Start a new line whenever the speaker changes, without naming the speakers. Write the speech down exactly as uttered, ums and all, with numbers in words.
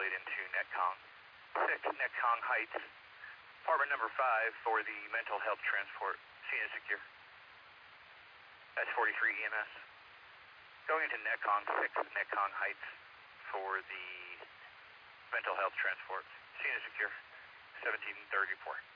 circulate into Netcong. six, Netcong Heights. Apartment number five for the mental health transport. Scene is secure. That's forty-three E M S. Going into Netcong, six, Netcong Heights for the mental health transport. Scene is secure. seventeen thirty-four.